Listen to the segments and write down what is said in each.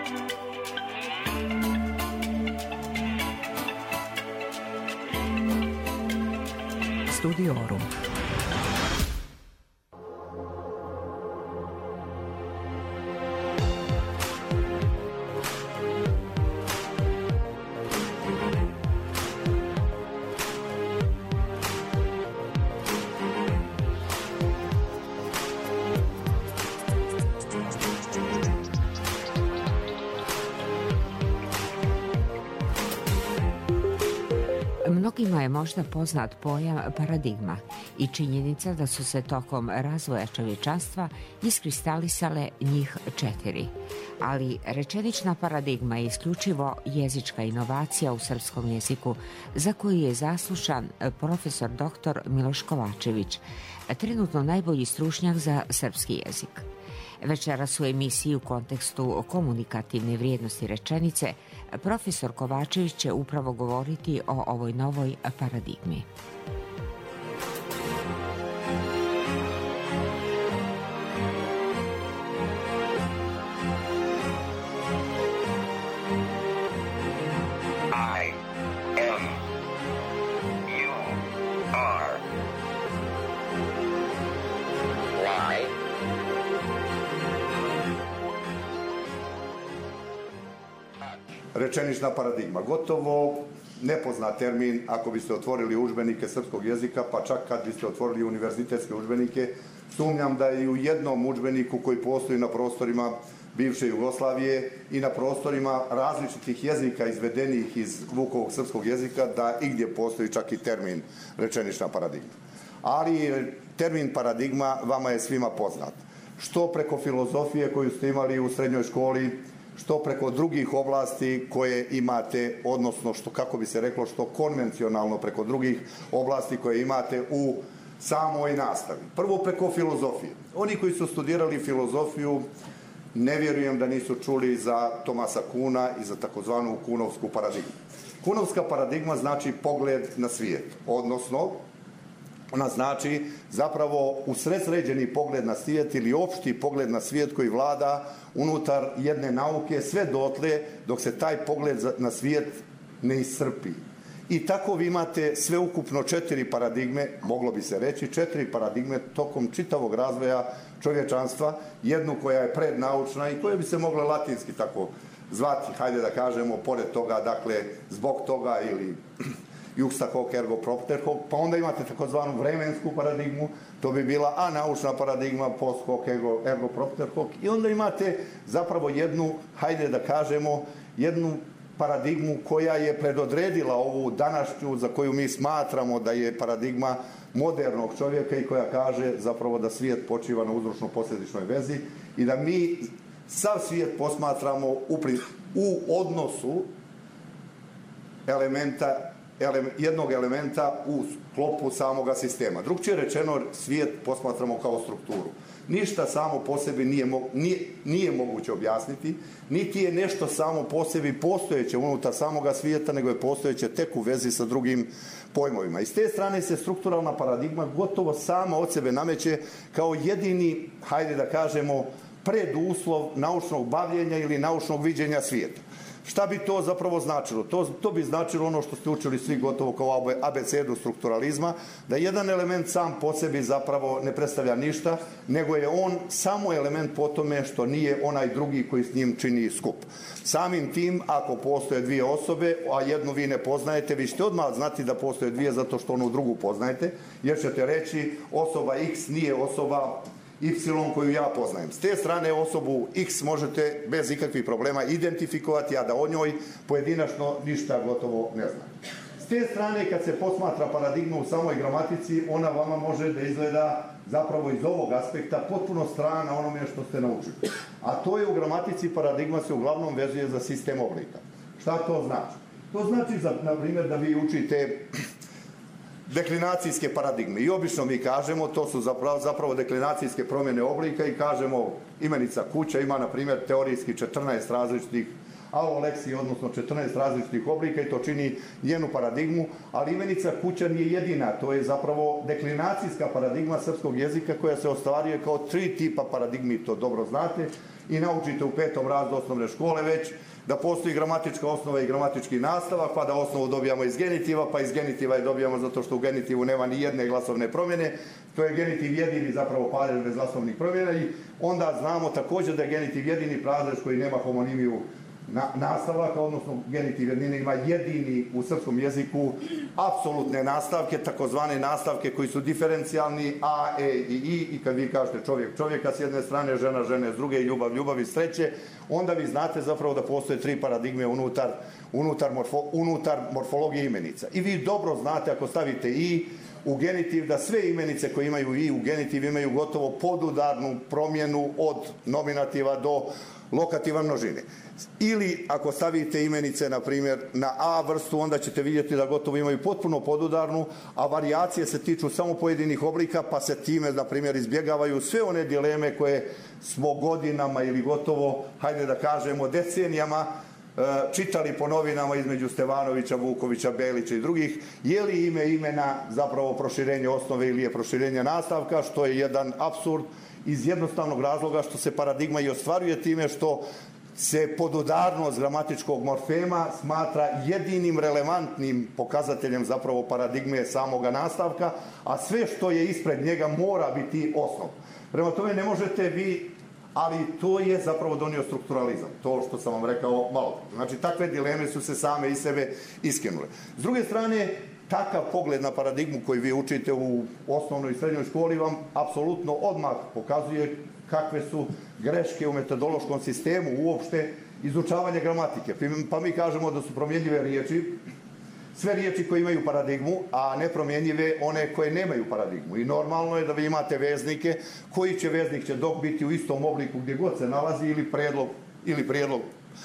Studiorum. Mnogima je možda poznat pojam paradigma i činjenica da su se tokom razvoja čovječanstva iskristalisale njih 4. Ali rečenična paradigma je isključivo jezička inovacija u srpskom jeziku za koju je zaslužan profesor dr. Miloš Kovačević, trenutno najbolji stručnjak za srpski jezik. Večeras u emisiji u kontekstu komunikativne vrijednosti rečenice profesor Kovačević će upravo govoriti o ovoj novoj paradigmi. Rečenična paradigma. Gotovo nepoznat termin ako biste otvorili udžbenike srpskog jezika, pa čak kad biste otvorili univerzitetske udžbenike, sumnjam da je i u jednom udžbeniku koji postoji na prostorima bivše Jugoslavije i na prostorima različitih jezika izvedenih iz Vukovog srpskog jezika, da igdje postoji čak i termin rečenična paradigma. Ali termin paradigma vama je svima poznat. Što preko filozofije koju ste imali u srednjoj školi, što preko drugih oblasti koje imate, odnosno što, kako bi se reklo, što konvencionalno preko drugih oblasti koje imate u samoj nastavi. Prvo preko filozofije. Oni koji su studirali filozofiju, ne vjerujem da nisu čuli za Tomasa Kuna i za takozvanu kunovsku paradigmu. Kunovska paradigma znači pogled na svijet, odnosno ona znači zapravo usredsređeni pogled na svijet ili opšti pogled na svijet koji vlada unutar jedne nauke sve dotle dok se taj pogled na svijet ne iscrpi. I tako vi imate sveukupno 4 paradigme, moglo bi se reći 4 paradigme tokom čitavog razvoja čovječanstva, jednu koja je prednaučna i koja bi se mogla latinski tako zvati, hajde da kažemo, pored toga, dakle, zbog toga ili juxta hoc ergo propter hoc, pa onda imate takozvanu vremensku paradigmu, to bi bila anaučna paradigma, post hoc ergo propter hoc, i onda imate zapravo jednu, hajde da kažemo, jednu paradigmu koja je predodredila ovu današnju, za koju mi smatramo da je paradigma modernog čovjeka i koja kaže zapravo da svijet počiva na uzročno-posljedičnoj vezi i da mi sav svijet posmatramo u odnosu jednog elementa u sklopu samoga sistema. Drugčije rečeno, svijet posmatramo kao strukturu. Ništa samo po sebi nije moguće objasniti, niti je nešto samo po sebi postojeće unutar samoga svijeta, nego je postojeće tek u vezi sa drugim pojmovima. I s te strane se strukturalna paradigma gotovo sama od sebe nameće kao jedini, hajde da kažemo, preduslov naučnog bavljenja ili naučnog viđenja svijeta. Šta bi to zapravo značilo? To bi značilo ono što ste učili svi gotovo kao abecedu strukturalizma, da jedan element sam po sebi zapravo ne predstavlja ništa, nego je on samo element po tome što nije onaj drugi koji s njim čini skup. Samim tim, ako postoje dvije osobe, a jednu vi ne poznajete, vi ćete odmah znati da postoje dvije zato što onu drugu poznajete, jer ćete reći osoba X nije osoba Y koju ja poznajem. S te strane osobu X možete bez ikakvih problema identifikovati, a da o njoj pojedinačno ništa gotovo ne zna. S te strane, kad se posmatra paradigma u samoj gramatici, ona vama može da izgleda zapravo iz ovog aspekta potpuno strana onome što ste naučili. A to je u gramatici paradigma se uglavnom vezuje za sistem oblika. Šta to znači? To znači, na primjer, da vi učite deklinacijske paradigme. I obično mi kažemo, to su zapravo deklinacijske promjene oblika i kažemo imenica kuća ima, na primjer, teorijski 14 različitih aloleksiji, odnosno 14 različitih oblika i to čini njenu paradigmu, ali imenica kuća nije jedina, to je zapravo deklinacijska paradigma srpskog jezika koja se ostvaruje kao 3 tipa paradigmi, to dobro znate. i naučite u 5. razredu osnovne škole već da postoji gramatička osnova i gramatički nastavak, pa da osnovu dobijamo iz genitiva, pa iz genitiva je dobijamo zato što u genitivu nema ni jedne glasovne promjene. To je genitiv jedini zapravo padež bez glasovnih promjena i onda znamo također da je genitiv jedini padež koji nema homonimiju nastavaka, odnosno genitiv jednine ima jedini u srpskom jeziku apsolutne nastavke, takozvane nastavke koji su diferencijalni A, E i I, i kad vi kažete čovjek čovjeka s jedne strane, žena žene s druge, ljubav ljubavi s treće, onda vi znate zapravo da postoje 3 paradigme unutar morfologije imenica. I vi dobro znate ako stavite I u genitiv da sve imenice koje imaju I u genitiv imaju gotovo podudarnu promjenu od nominativa do lokativa množine. Ili ako stavite imenice, na primjer, na A vrstu, onda ćete vidjeti da gotovo imaju potpuno podudarnu, a varijacije se tiču samo pojedinih oblika, pa se time, na primjer, izbjegavaju sve one dileme koje smo godinama ili gotovo, hajde da kažemo, decenijama čitali po novinama između Stevanovića, Vukovića, Belića i drugih, je li ime imena zapravo proširenje osnove ili je proširenje nastavka, što je jedan apsurd iz jednostavnog razloga što se paradigma i ostvaruje time što se podudarnost gramatičkog morfema smatra jedinim relevantnim pokazateljem zapravo paradigme samoga nastavka, a sve što je ispred njega mora biti osnov. Prema tome ne možete vi, ali to je zapravo donio strukturalizam, to što sam vam rekao malo. Znači takve dileme su se same iz sebe iskinule. S druge strane, takav pogled na paradigmu koji vi učite u osnovnoj i srednjoj školi vam apsolutno odmah pokazuje kakve su greške u metodološkom sistemu uopšte izučavanja gramatike. Pa mi kažemo da su promjenjive riječi sve riječi koje imaju paradigmu, a nepromjenjive one koje nemaju paradigmu. I normalno je da vi imate veznike, koji će veznik će dok biti u istom obliku gdje god se nalazi ili prijedlog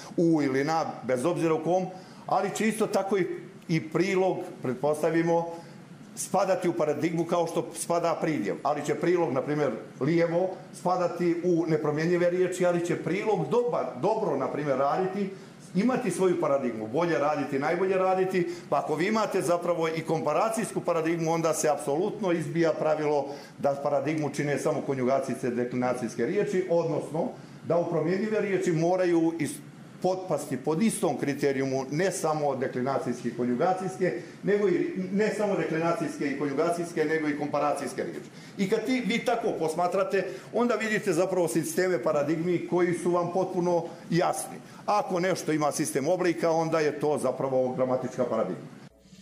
u ili na, bez obzira u kom, ali će isto tako i prilog, pretpostavimo, spadati u paradigmu kao što spada pridjev. Ali će prilog, na primjer, lijevo spadati u nepromjenjive riječi, ali će prilog dobro, na primjer, raditi, imati svoju paradigmu, bolje raditi, najbolje raditi, pa ako vi imate zapravo i komparacijsku paradigmu, onda se apsolutno izbija pravilo da paradigmu čine samo konjugacijske, deklinacijske riječi, odnosno da u promjenjive riječi moraju potpasti pod istom kriterijumu ne samo deklinacijske i konjugacijske, nego ne samo deklinacijske i konjugacijske, nego i komparacijske riječi. I kad vi tako posmatrate, onda vidite zapravo sisteme paradigmi koji su vam potpuno jasni. Ako nešto ima sistem oblika, onda je to zapravo gramatička paradigma.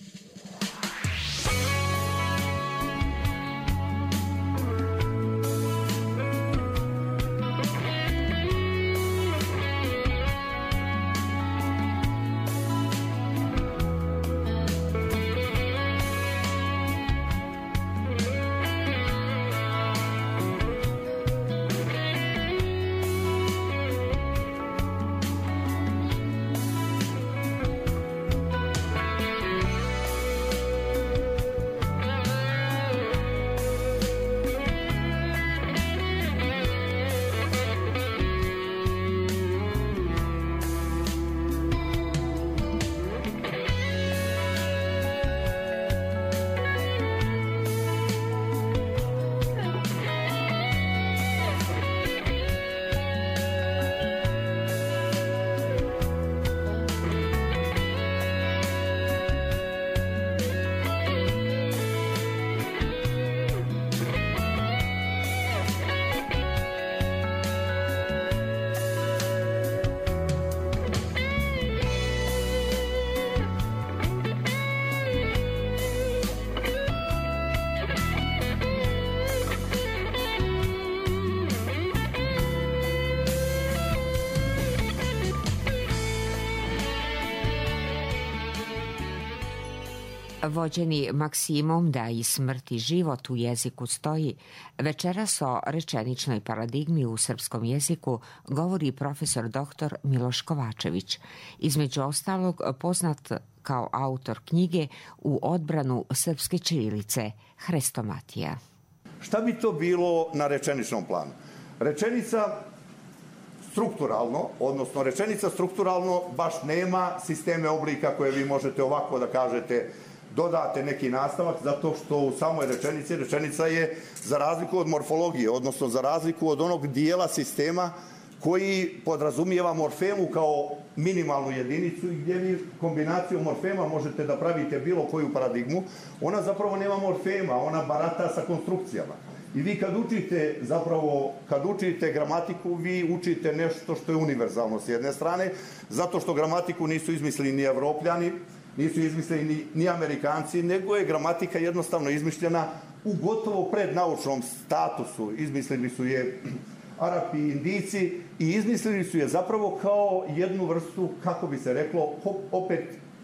Vođeni maksimom da i smrt i život u jeziku stoji, večeras o rečeničnoj paradigmi u srpskom jeziku govori profesor dr. Miloš Kovačević, između ostalog poznat kao autor knjige U odbranu srpske ćirilice, Hrestomatija. Šta bi to bilo na rečeničnom planu? Rečenica strukturalno baš nema sisteme oblika koje vi možete ovako da kažete dodate neki nastavak, zato što u samoj rečenica je za razliku od morfologije, odnosno za razliku od onog dijela sistema koji podrazumijeva morfemu kao minimalnu jedinicu i gdje vi kombinacijom morfema možete da pravite bilo koju paradigmu, ona zapravo nema morfema, ona barata sa konstrukcijama. I vi kad učite gramatiku, vi učite nešto što je univerzalno s jedne strane, zato što gramatiku nisu izmislili ni Evropljani, nisu izmislili ni Amerikanci, nego je gramatika jednostavno izmišljena u gotovo prednaučnom statusu. Izmislili su je Arapi i Indijci i izmislili su je zapravo kao jednu vrstu, kako bi se reklo, opet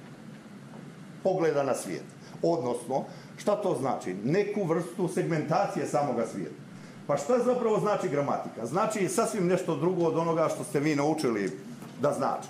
pogleda na svijet. Odnosno, šta to znači? Neku vrstu segmentacije samoga svijeta. Pa šta zapravo znači gramatika? Znači sasvim nešto drugo od onoga što ste vi naučili da znači.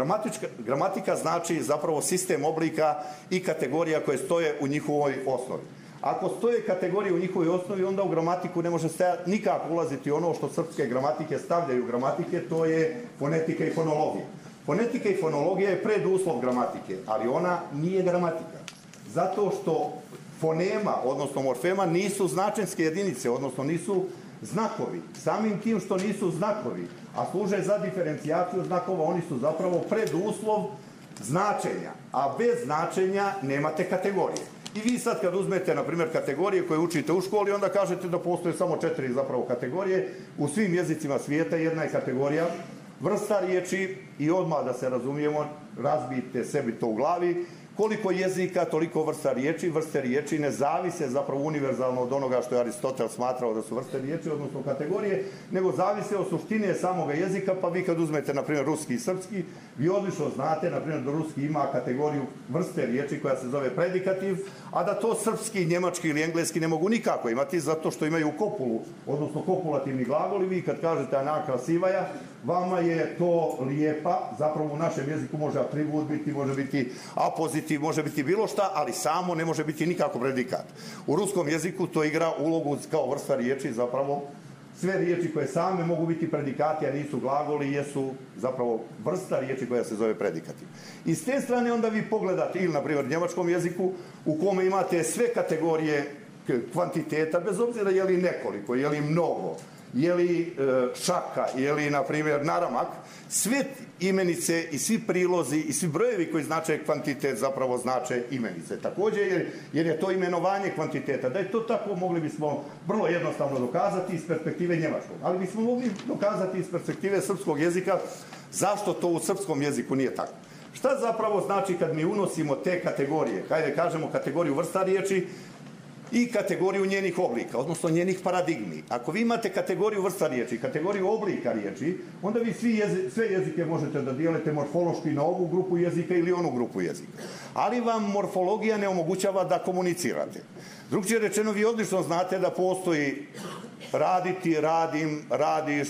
Gramatika znači zapravo sistem oblika i kategorija koje stoje u njihovoj osnovi. Ako stoje kategorije u njihovoj osnovi, onda u gramatiku ne može nikako ulaziti ono što srpske gramatike stavljaju gramatike, to je fonetika i fonologija. Fonetika i fonologija je preduslov gramatike, ali ona nije gramatika. Zato što fonema, odnosno morfema, nisu značenske jedinice, odnosno nisu znakovi. Samim tim što nisu znakovi, a služe za diferencijaciju znakova, oni su zapravo preduslov značenja. A bez značenja nemate kategorije. I vi sad kad uzmete, na primjer, kategorije koje učite u školi, onda kažete da postoje samo 4 zapravo kategorije. U svim jezicima svijeta jedna je kategorija vrsta riječi i odmah da se razumijemo, razbijte sebi to u glavi. Koliko jezika, toliko vrsta riječi. Vrste riječi ne zavise zapravo univerzalno od onoga što je Aristotel smatrao da su vrste riječi, odnosno kategorije, nego zavise od suštine samoga jezika, pa vi kad uzmete, na primjer, ruski i srpski, vi odlično znate, na primjer, da ruski ima kategoriju vrste riječi koja se zove predikativ, a da to srpski, njemački ili engleski ne mogu nikako imati, zato što imaju kopulu, odnosno kopulativni glagol, i vi kad kažete Ana krasivaja, vama je to lijepa, zapravo u našem jeziku može atribut biti, može biti apozitiv, može biti bilo šta, ali samo ne može biti nikako predikat. U ruskom jeziku to igra ulogu kao vrsta riječi, zapravo sve riječi koje same mogu biti predikati, a nisu glagoli, jesu zapravo vrsta riječi koja se zove predikativ. I s te strane onda vi pogledate, ili na primjer u njemačkom jeziku, u kome imate sve kategorije kvantiteta, bez obzira je li nekoliko, je li mnogo, je li šaka, je li, na primjer, naramak, sve imenice i svi prilozi i svi brojevi koji znače kvantitet zapravo znače imenice. Također, jer je to imenovanje kvantiteta. Da je to tako, mogli bismo vrlo jednostavno dokazati iz perspektive njemačkog. Ali bismo mogli dokazati iz perspektive srpskog jezika zašto to u srpskom jeziku nije tako. Šta zapravo znači kad mi unosimo te kategorije? Hajde kažemo kategoriju vrsta riječi i kategoriju njenih oblika, odnosno njenih paradigmi. Ako vi imate kategoriju vrsta riječi, kategoriju oblika riječi, onda vi sve jezike možete da dijelite morfološki na ovu grupu jezika ili onu grupu jezika. Ali vam morfologija ne omogućava da komunicirate. Drugčije rečeno, vi odlično znate da postoji raditi, radim, radiš,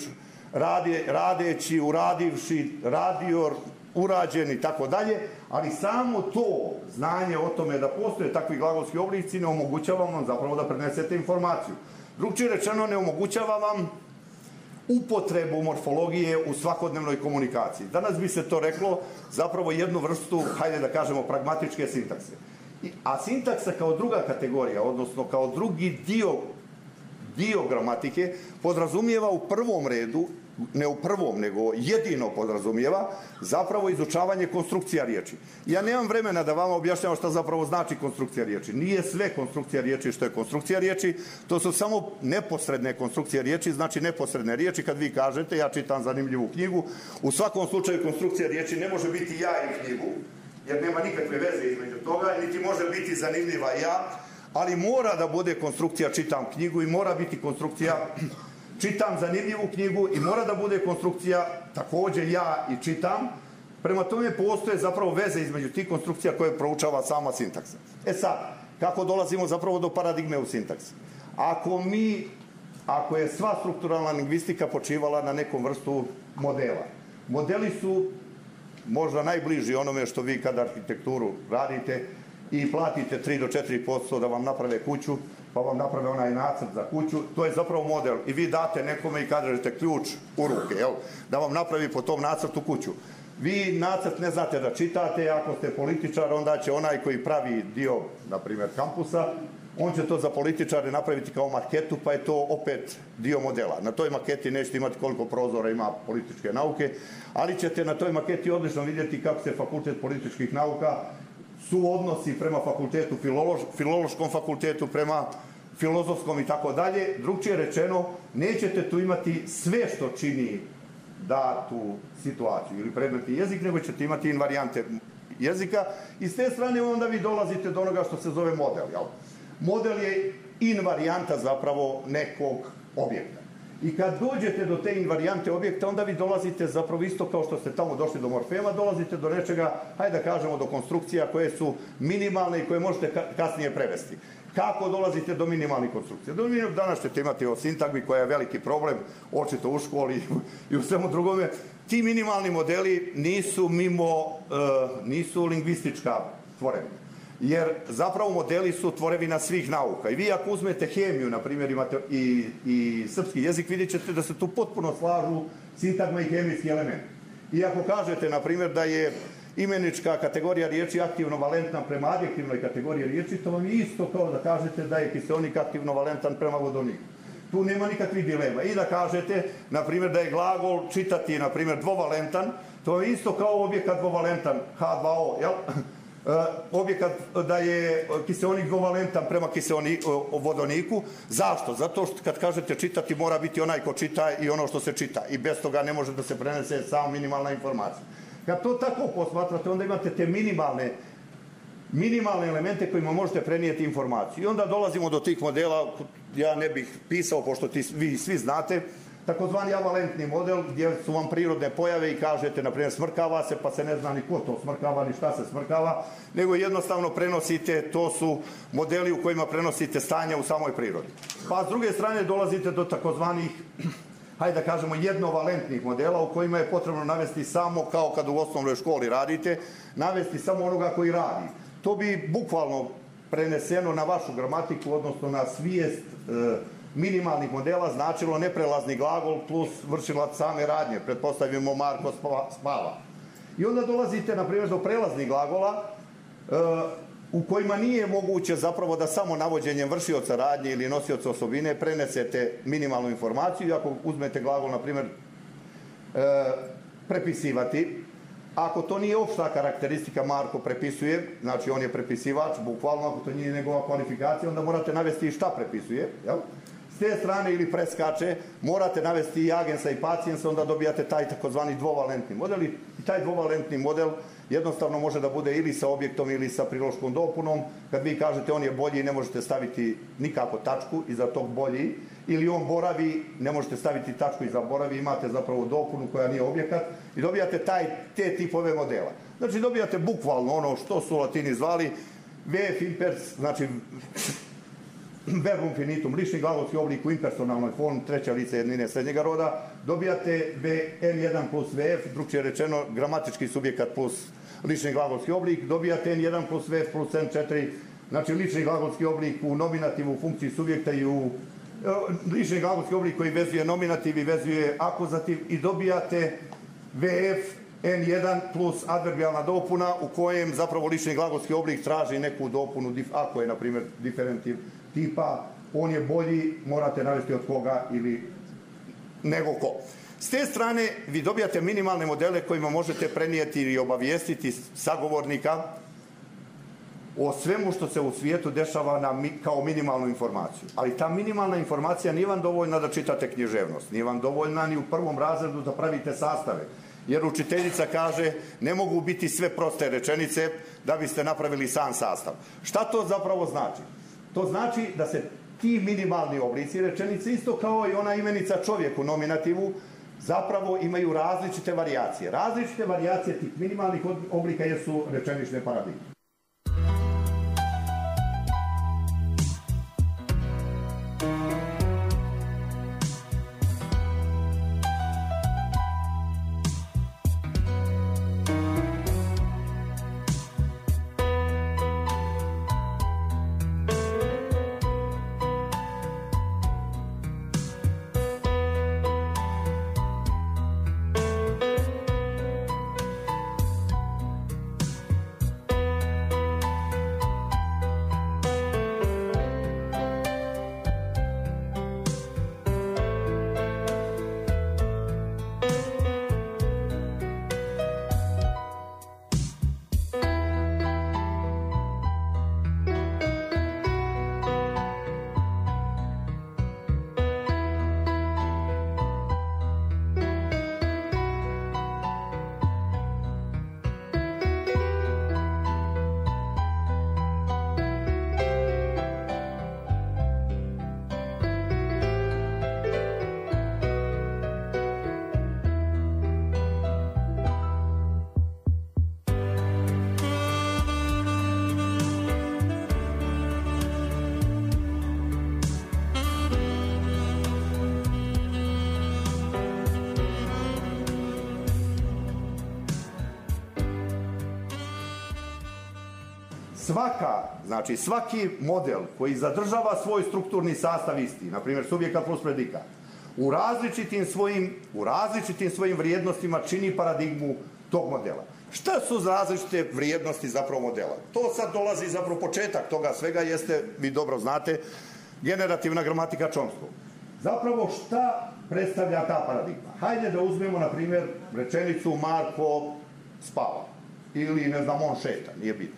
radeći, uradivši, radio, urađen i tako dalje, ali samo to znanje o tome da postoje takvi glagolski oblici ne omogućava vam zapravo da prenesete informaciju. Drugčije rečeno, ne omogućava vam upotrebu morfologije u svakodnevnoj komunikaciji. Danas bi se to reklo zapravo jednu vrstu, hajde da kažemo, pragmatičke sintakse. A sintaksa kao druga kategorija, odnosno kao drugi dio gramatike, podrazumijeva u prvom redu, ne u prvom, nego jedino podrazumijeva zapravo izučavanje konstrukcija riječi. Ja nemam vremena da vama objašnjavam šta zapravo znači konstrukcija riječi. Nije sve konstrukcija riječi što je konstrukcija riječi, to su samo neposredne konstrukcije riječi, znači neposredne riječi. Kad vi kažete, ja čitam zanimljivu knjigu, u svakom slučaju konstrukcija riječi ne može biti ja i knjigu, jer nema nikakve veze između toga, niti može biti zanimljiva ja, ali mora da bude konstrukcija čitam knjigu i mora biti konstrukcija čitam zanimljivu knjigu i mora da bude konstrukcija također ja i čitam. Prema tome postoje zapravo veze između tih konstrukcija koje proučava sama sintaksa. E sad, kako dolazimo zapravo do paradigme u sintaksi? Ako je sva strukturalna lingvistika počivala na nekom vrstu modela, modeli su možda najbliži onome što vi kad arhitekturu radite i platite 3 do 4% da vam naprave kuću, pa vam naprave onaj nacrt za kuću, to je zapravo model. I vi date nekome i kažete ključ u ruke, da vam napravi po tom nacrtu kuću. Vi nacrt ne znate da čitate, ako ste političar, onda će onaj koji pravi dio, na primjer, kampusa, on će to za političare napraviti kao maketu, pa je to opet dio modela. Na toj maketi nećete imati koliko prozora ima političke nauke, ali ćete na toj maketi odlično vidjeti kako se fakultet političkih nauka suodnosi prema fakultetu, filološkom fakultetu, prema filozofskom i tako dalje. Drugčije rečeno, nećete tu imati sve što čini datu situaciju ili predmetni jezik, nego ćete imati invarijante jezika i s te strane onda vi dolazite do onoga što se zove model. Jel? Model je invarijanta zapravo nekog objekta. I kad dođete do te invarijante objekta, onda vi dolazite zapravo isto kao što ste tamo došli do morfema, dolazite do nečega, hajde da kažemo, do konstrukcija koje su minimalne i koje možete kasnije prevesti. Kako dolazite do minimalnih konstrukcija? Danas ćete imati o sintagmi koja je veliki problem, očito u školi i u svemu drugome. Ti minimalni modeli nisu lingvistička tvorevina. Jer zapravo modeli su tvorevina svih nauka. I vi ako uzmete hemiju, na primjer, imate i srpski jezik, vidjet ćete da se tu potpuno slažu sintagma i hemijski element. I ako kažete, na primjer, da je imenička kategorija riječi aktivno-valentna prema adjektivnoj kategoriji riječi, to vam je isto kao da kažete da je kiseonik aktivno-valentan prema vodoniku. Tu nema nikakvih dilema. I da kažete, na primjer, da je glagol čitati, na primjer, dvovalentan, to je isto kao objekat dvovalentan, H2O, jel? Objekat da je kiseonik dvovalentan prema vodoniku. Zašto? Zato što kad kažete čitati, mora biti onaj ko čita i ono što se čita. I bez toga ne može da se prenese samo minimalna informacija. Kad to tako posmatrate, onda imate te minimalne elemente kojima možete prenijeti informaciju. I onda dolazimo do tih modela, ja ne bih pisao, pošto vi svi znate, takozvani avalentni model gdje su vam prirodne pojave i kažete, na primjer, smrkava se, pa se ne zna ni ko to smrkava, ni šta se smrkava, nego jednostavno prenosite, to su modeli u kojima prenosite stanja u samoj prirodi. Pa s druge strane dolazite do takozvanih, hajde da kažemo, jednovalentnih modela u kojima je potrebno navesti samo, kao kad u osnovnoj školi radite, navesti samo onoga koji radi. To bi bukvalno preneseno na vašu gramatiku, odnosno na svijest minimalnih modela, značilo neprelazni glagol plus vršilac same radnje, pretpostavimo Marko spava. I onda dolazite, na primjer, do prelaznih glagola u kojima nije moguće zapravo da samo navođenjem vršioca radnje ili nosioca osobine prenesete minimalnu informaciju. Ako uzmete glagol, na primjer, prepisivati, ako to nije opšta karakteristika, Marko prepisuje, znači on je prepisivač, bukvalno, ako to nije njegova kvalifikacija, onda morate navesti i šta prepisuje, jel? S te strane ili preskače, morate navesti i agensa i pacijensa, onda dobijate taj takozvani dvovalentni model i taj dvovalentni model jednostavno može da bude ili sa objektom ili sa priloškom dopunom. Kad vi kažete on je bolji, ne možete staviti nikako tačku iza tog bolji, ili on boravi, ne možete staviti tačku iza boravi, imate zapravo dopunu koja nije objekat i dobijate te tipove modela. Znači dobijate bukvalno ono što su Latini zvali VF impers, znači verbum finitum, lični glagolski oblik u impersonalnoj formi, treća lice jednine srednjega roda, dobijate N1 plus VF, drugčije rečeno gramatički subjekat plus lični glagolski oblik, dobijate N1 plus VF plus N4, znači lični glagolski oblik u nominativu, u funkciji subjekta i u lični glagolski oblik koji vezuje nominativ i vezuje akuzativ i dobijate VF N1 plus adverbijalna dopuna u kojem zapravo lični glagolski oblik traži neku dopunu, ako je, na primjer, diferentiv tipa, on je bolji, morate navesti od koga ili nego ko. S te strane vi dobijate minimalne modele kojima možete prenijeti ili obavijestiti sagovornika o svemu što se u svijetu dešava kao minimalnu informaciju. Ali ta minimalna informacija nije vam dovoljna da čitate književnost, nije vam dovoljna ni u prvom razredu da pravite sastave. Jer učiteljica kaže, ne mogu biti sve proste rečenice da biste napravili sam sastav. Šta to zapravo znači? To znači da se ti minimalni oblici rečenice, isto kao i ona imenica čovjek u nominativu, zapravo imaju različite varijacije. Različite varijacije tih minimalnih oblika jesu rečenične paradigme. svaki model koji zadržava svoj strukturni sastav isti, na primjer subjekat plus predikat, u različitim svojim vrijednostima čini paradigmu tog modela. Šta su različite vrijednosti zapravo modela? To sad dolazi zapravo početak toga svega jeste, vi dobro znate, generativna gramatika Chomskog. Zapravo šta predstavlja ta paradigma? Hajde da uzmemo, na primjer, rečenicu Marko spava ili, ne znam, on šeta, nije bitno.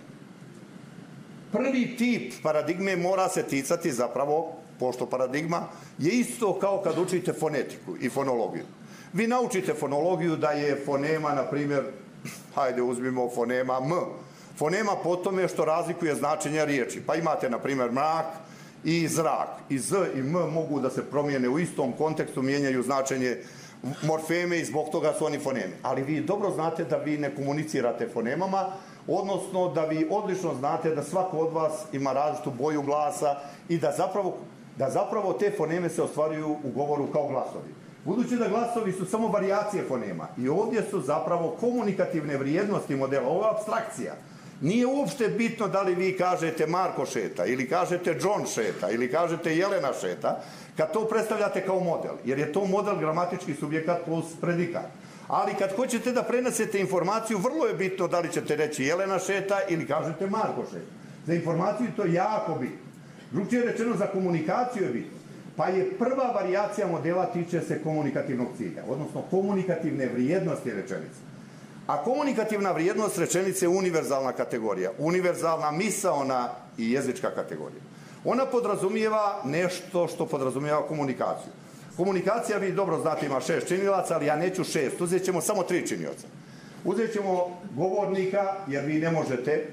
Prvi tip paradigme mora se ticati zapravo, pošto paradigma je isto kao kad učite fonetiku i fonologiju. Vi naučite fonologiju da je fonema, na primjer, hajde uzmimo fonema M. Fonema po tome što razlikuje značenja riječi. Pa imate, na primjer, mrak i zrak. I Z i M mogu da se promijene u istom kontekstu, mijenjaju značenje morfeme i zbog toga su oni fonemi. Ali vi dobro znate da vi ne komunicirate fonemama, odnosno da vi odlično znate da svako od vas ima različitu boju glasa i da zapravo te foneme se ostvaruju u govoru kao glasovi. Budući da glasovi su samo varijacije fonema i ovdje su zapravo komunikativne vrijednosti modela, ovo je apstrakcija. Nije uopšte bitno da li vi kažete Marko šeta ili kažete John šeta ili kažete Jelena šeta, kad to predstavljate kao model, jer je to model gramatički subjekat plus predikat. Ali kad hoćete da prenesete informaciju, vrlo je bitno da li ćete reći Jelena šeta ili kažete Marko šeta. Za informaciju to je jako bitno. Drugčije rečeno, za komunikaciju je bitno. Pa je prva varijacija modela tiče se komunikativnog cilja, odnosno komunikativne vrijednosti rečenice. A komunikativna vrijednost rečenice je univerzalna kategorija, univerzalna misaona i jezička kategorija. Ona podrazumijeva nešto što podrazumijeva komunikaciju. Komunikacija, vi dobro znate, ima 6 činilaca, ali ja neću 6, uzet ćemo samo 3 činioca. Uzet ćemo govornika, jer vi ne možete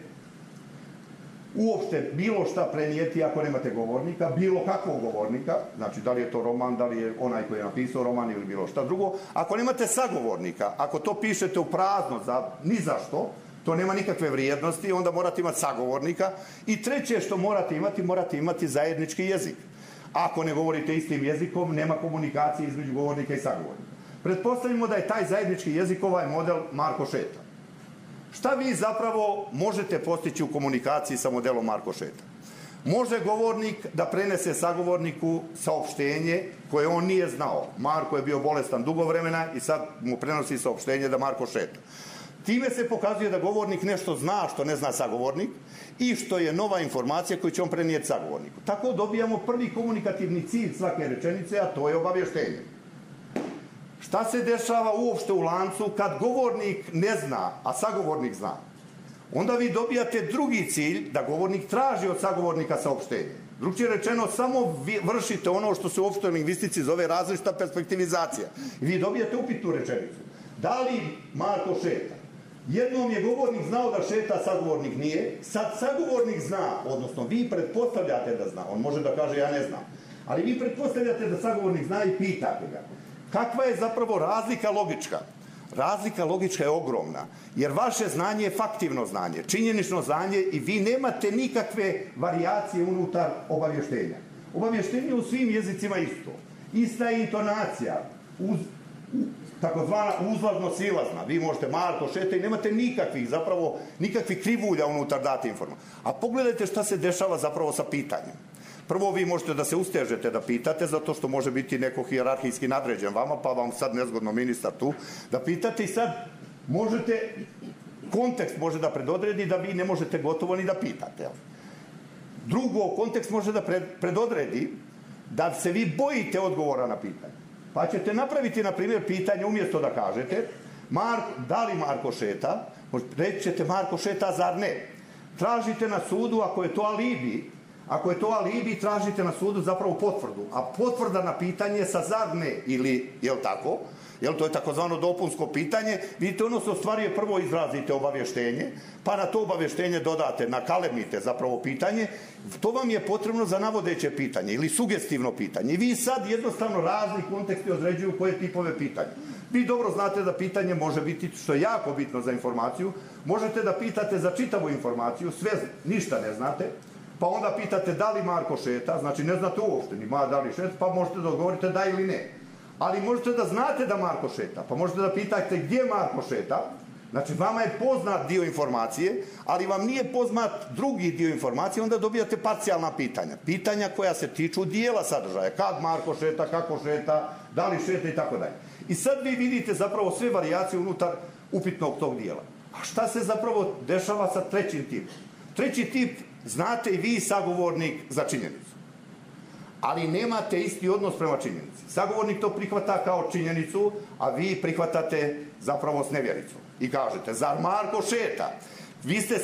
uopšte bilo šta prenijeti ako nemate govornika, bilo kakvog govornika, znači da li je to roman, da li je onaj koji je napisao roman ili bilo šta drugo. Ako nemate sagovornika, ako to pišete u prazno, ni za što, to nema nikakve vrijednosti, onda morate imati sagovornika. I treće što morate imati zajednički jezik. Ako ne govorite istim jezikom, nema komunikacije između govornika i sagovornika. Pretpostavimo da je taj zajednički jezik ovaj model Marko šeta. Šta vi zapravo možete postići u komunikaciji sa modelom Marko šeta? Može govornik da prenese sagovorniku saopštenje koje on nije znao. Marko je bio bolestan dugo vremena i sad mu prenosi saopštenje da Marko šeta. Time se pokazuje da govornik nešto zna što ne zna sagovornik i što je nova informacija koju će on prenijeti sagovorniku. Tako dobijamo prvi komunikativni cilj svake rečenice, a to je obavještenje. Šta se dešava uopšte u lancu kad govornik ne zna, a sagovornik zna? Onda vi dobijate drugi cilj, da govornik traži od sagovornika saopštenje. Drugčije rečeno, samo vršite ono što se u opštoj lingvistici zove različita perspektivizacija. I vi dobijate upitnu rečenicu. Da li Marko šeta? Jednom je govornik znao da šeta, sagovornik nije. Sad sagovornik zna, odnosno vi pretpostavljate da zna. On može da kaže ja ne znam. Ali vi pretpostavljate da sagovornik zna i pitate ga. Kakva je zapravo razlika logička? Razlika logička je ogromna, jer vaše znanje je faktivno znanje, činjenično znanje i vi nemate nikakve varijacije unutar obavještenja. Obavještenje u svim jezicima isto. Ista je intonacija, takozvana uzlazno-silazna. Vi možete Marko šeta i nemate nikakvih krivulja unutar date informacije. A pogledajte šta se dešava zapravo sa pitanjem. Prvo, vi možete da se ustežete da pitate, zato što može biti neko hijerarhijski nadređen vama, pa vam sad nezgodno ministar tu, da pitate i sad kontekst može da predodredi da vi ne možete gotovo ni da pitate. Drugo, kontekst može da predodredi da se vi bojite odgovora na pitanje. Pa ćete napraviti, na primjer, pitanje umjesto da kažete da li Marko šeta, reći ćete Marko šeta, zar ne? Tražite na sudu, ako je to alibi, tražite na sudu zapravo potvrdu. A potvrda na pitanje sa zar ne ili, jel tako? Jel, to je takozvano dopunsko pitanje. Vidite, ono se ostvaruje, prvo izrazite obavještenje, pa na to obavještenje dodate, nakalemite zapravo pitanje. To vam je potrebno za navodeće pitanje ili sugestivno pitanje. I vi sad jednostavno razni konteksti određuju koje tipove pitanja. Vi dobro znate da pitanje može biti, što je jako bitno za informaciju, možete da pitate za čitavu informaciju, sve ništa ne znate, pa onda pitate da li Marko šeta, znači ne znate uopšte ni da li šeta, pa možete da odgovorite da ili ne. Ali možete da znate da Marko šeta, pa možete da pitate gdje Marko šeta, Znači, vama je poznat dio informacije, ali vam nije poznat drugi dio informacije, onda dobijate parcijalna pitanja. Pitanja koja se tiču dijela sadržaja. Kad Marko šeta, kako šeta, da li šeta i tako dalje. I sad vi vidite zapravo sve varijacije unutar upitnog tog dijela. A šta se zapravo dešava sa trećim tipom? Treći tip, znate i vi, sagovornik za činjenicu. Ali nemate isti odnos prema činjenici. Sagovornik to prihvata kao činjenicu, a vi prihvatate zapravo s nevjericom. I kažete, zar Marko šeta? Vi ste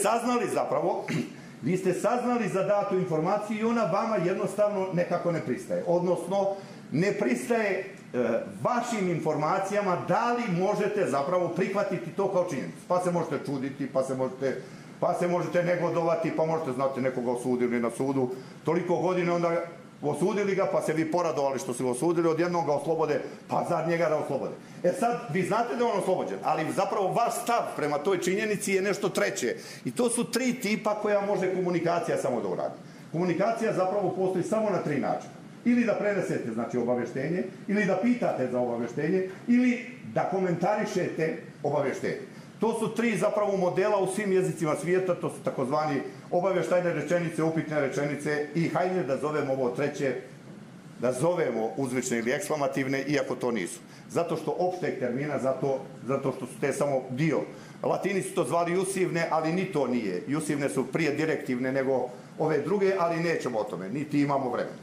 saznali za datu informaciju i ona vama jednostavno nekako ne pristaje. Odnosno, ne pristaje vašim informacijama da li možete zapravo prihvatiti to kao činjenicu. Pa se možete čuditi, pa se možete negodovati, pa možete, znate, nekoga osudili na sudu. Toliko godine onda osudili ga, pa se vi poradovali što su osudili, odjednom ga oslobode, pa zar njega da oslobode. E sad, vi znate da je on oslobođen, ali zapravo vaš stav prema toj činjenici je nešto treće. I to su tri tipa koja može komunikacija samo da uradi. Komunikacija zapravo postoji samo na tri načina. Ili da prenesete, znači, obaveštenje, ili da pitate za obaveštenje, ili da komentarišete obaveštenje. To su tri zapravo modela u svim jezicima svijeta, to su takozvani obaveštajne rečenice, upitne rečenice i hajde da zovemo ovo treće, da zovemo uzvične ili eksklamativne, iako to nisu. Zato što opšteg termina, zato što su te samo dio. Latini su to zvali jusivne, ali ni to nije. Jusivne su prije direktivne nego ove druge, ali nećemo o tome, niti imamo vremena.